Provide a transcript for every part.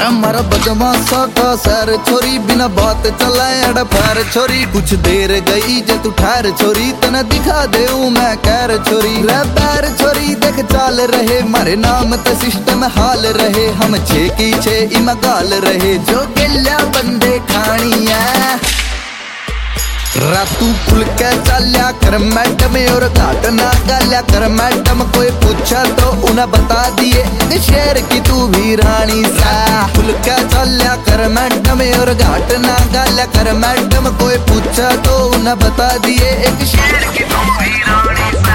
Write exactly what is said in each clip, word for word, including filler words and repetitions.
हमारा बदमाशा का सैर छोरी, बिना बात चलाए अड़ पैर छोरी। कुछ देर गई जे तू ठहर छोरी, तना दिखा दे मैं कैर छोरी। रे पैर छोरी देख चाल रहे, मारे नाम ते सिस्टम हाल रहे। हम छे की छे इमा गाल रहे, जो गिल्या बंदे खानी है। रातू खुल के चाल्या कर मैडम और घाट ना गाल्या कर मैडम। कोई पूछा तो उन्हें बता दिए शेर की तू भी रानी सा। खुल के चाल्या कर मैडम और घाट ना गाल्या कर मैडम। कोई पूछा तो उन्हें बता दिए एक शेर की तू भी रानी सा।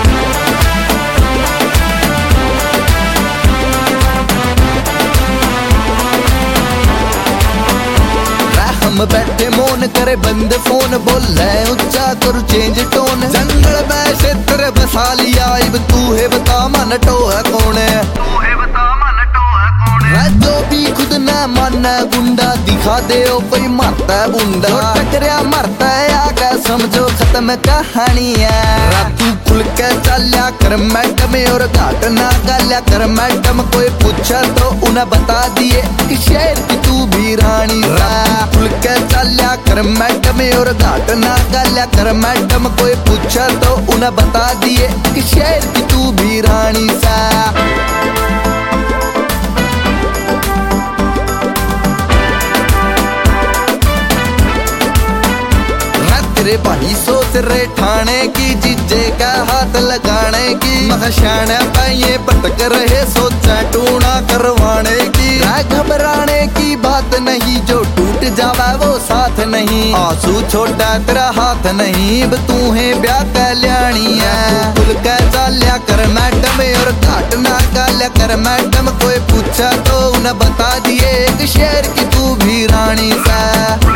हम बैठे मोन करे बंद फोन, बोले ऊंचा करू चेंज टोन। जंगल में क्षेत्र बसा लिया, अब तू है बता मन टो है कौन है? तू है बता मन टो है कौन है? जो भी खुद न माना गुंडा, दिखा दे ओ कोई मारता है बुंडा। टकरिया मरता है आगे समझो खत्म कहानी है। तू खुल के चाल्या कर मैडम और घाट ना गाल्या कर मैडम। कोई पूछा तो उन्हें बता दिए कि शेर की तू भी रानी सा। खुल के चाल्या कर मैडम और घाट ना गाल्या कर मैडम। कोई पूछा तो उन्हें बता दिए कि शेर की तू भी रानी सा। तेरे भाई सोच रहे ठाणे की, जीजे का हाथ लगाने की। मखशाना पाइये पटक रहे, सोचा टूणा करवाने की। घबराने की बात नहीं, जो टूट जावा वो साथ नहीं। आंसू छोटा तेरा हाथ नहीं, अब तू है ब्याह कल्याणी है। खुल के चाल्या कर मैडम और घाट ना गाल्या कर मैडम। कोई पूछा तो उन्हें बता दिए एक शेर की तू भी रानी सा।